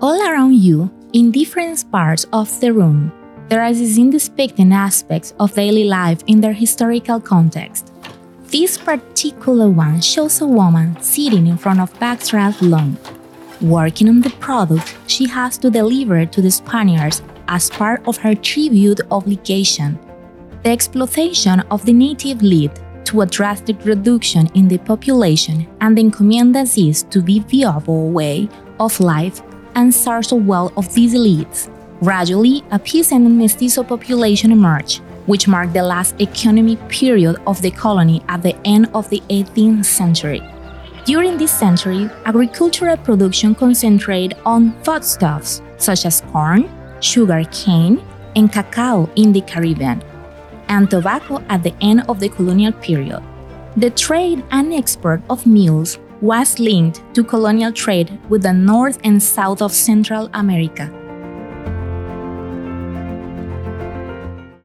All around you, in different parts of the room, there are these independent aspects of daily life in their historical context. This particular one shows a woman sitting in front of Baghdad lawn, working on the product she has to deliver to the Spaniards as part of her tribute obligation. The exploitation of the native led to a drastic reduction in the population and the encomienda this to be viable way of life and source of wealth of these elites. Gradually, a peasant and mestizo population emerged, which marked the last economic period of the colony at the end of the 18th century. During this century, agricultural production concentrated on foodstuffs such as corn, sugar cane, and cacao in the Caribbean, and tobacco at the end of the colonial period. The trade and export of mules was linked to colonial trade with the North and South of Central America.